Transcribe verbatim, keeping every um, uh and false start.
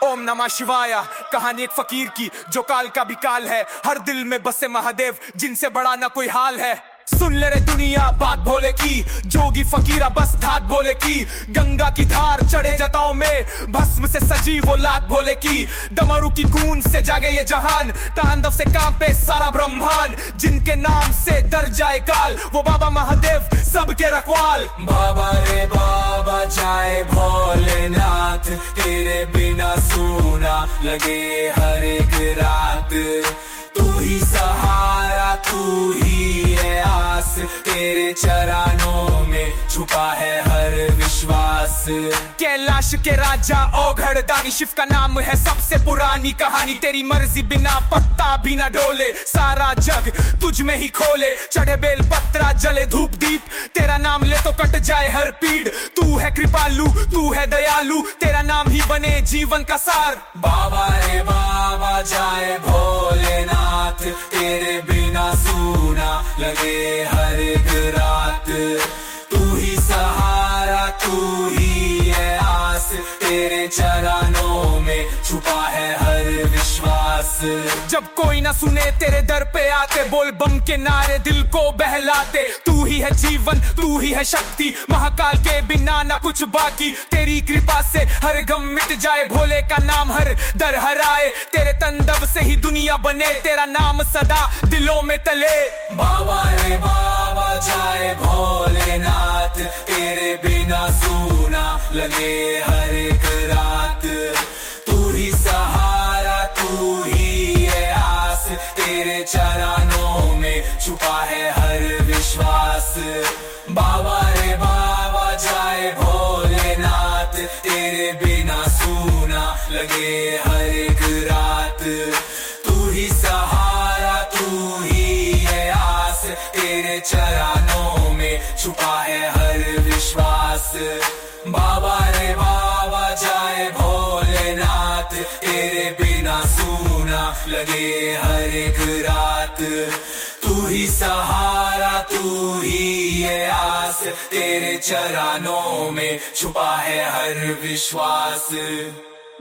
ओम नमः शिवाय। कहानी एक फकीर की जो काल का भी काल है, हर दिल में बसे महादेव जिनसे बड़ा ना कोई हाल है। सुन ले रे दुनिया बात भोले की, जोगी फकीरा बस धात भोले की। गंगा की धार चढ़े जटाओं में, भस्म से सजी वो लात भोले की। डमरू की गूंज से जागे ये जहान, तांडव से कांपे सारा ब्रह्मांड। जिनके नाम से डर जाए काल, वो बाबा महादेव सबके रखवाल। बाबा रे बाबा जाए भोलेनाथ, तेरे बिना सूना लगे हर एक रात। तू ही सहारा, तू ही है आस, तेरे चरणों में छुपा है हर विश्वास। कैलाश के राजा ओघड़ दानी, शिव का नाम है सबसे पुरानी कहानी। तेरी मर्जी बिना पत्ता भी न डोले, सारा जग तुझ में ही खोले। चढ़े बेल पत्रा जले धूप दीप, तेरा नाम ले तो कट जाए हर पीड़। तू है कृपालु, तू है दयालु, तेरा नाम ही बने जीवन का सार। बाबा रे बाबा जाए भोलेनाथ, तेरे बिना सूना लगे हर एक रात। तू ही सहारा, तू ही है आस, तेरे चरणों में छुपा है हर विश्वास। जब कोई ना सुने तेरे दर पे आते, बोल बम के नारे दिल को बहलाते। तू ही है जीवन, तू ही है शक्ति, महाकाल के बिना ना कुछ बाकी। तेरी कृपा से हर गम मिट जाए, भोले का नाम हर दर हराए। तेरे तंदव से ही दुनिया बने, तेरा नाम सदा दिलों में तले। बाबा रे बाबा जाए भोलेनाथ, तेरे बिना सूना लगे हर एक रात। तू ही सहारा, तू ही है आस, तेरे चरणों में छुपा है हर विश्वास। बाबा रे बाबा जाए भोलेनाथ, तेरे बिना सूना लगे हर एक रात। तू ही सहारा, तू ही है आस, तेरे चरणों में छुपा है हर विश्वास। बाबा रे बाबा जाए भोलेनाथ, तेरे बिना सूना लगे हर एक रात। तू ही सहारा, तू ही है आस, तेरे चरणों में छुपा है हर विश्वास।